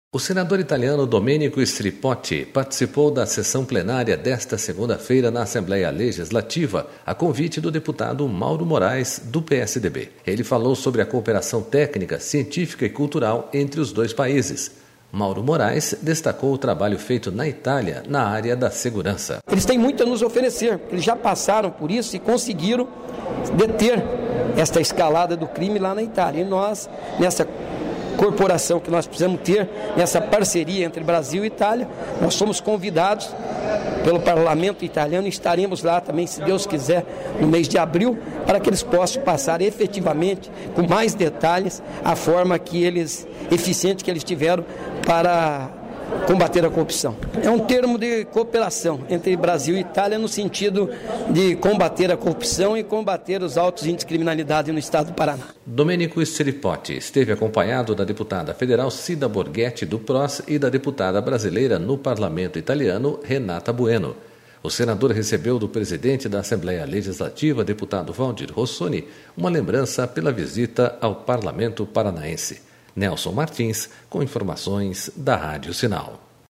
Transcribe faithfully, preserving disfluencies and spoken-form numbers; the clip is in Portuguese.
O senador italiano Domenico Stripotti participou da sessão plenária desta segunda-feira na Assembleia Legislativa, a convite do deputado Mauro Moraes, do P S D B. Ele falou sobre a cooperação técnica, científica e cultural entre os dois países. Mauro Moraes destacou o trabalho feito na Itália na área da segurança. Eles têm muito a nos oferecer, eles já passaram por isso e conseguiram deter esta escalada do crime lá na Itália. E nós, nessa corporação que nós precisamos ter, nessa parceria entre Brasil e Itália, nós somos convidados pelo parlamento italiano e estaremos lá também, se Deus quiser, no mês de abril, para que eles possam passar efetivamente, com mais detalhes, a forma que eles, eficiente que eles tiveram para combater a corrupção. É um termo de cooperação entre Brasil e Itália no sentido de combater a corrupção e combater os altos índices de criminalidade no estado do Paraná. Domenico Stripotti esteve acompanhado da deputada federal Cida Borghetti do P R O S e da deputada brasileira no parlamento italiano Renata Bueno. O senador recebeu do presidente da Assembleia Legislativa, deputado Valdir Rossoni, uma lembrança pela visita ao parlamento paranaense. Nelson Martins, com informações da Rádio Sinal.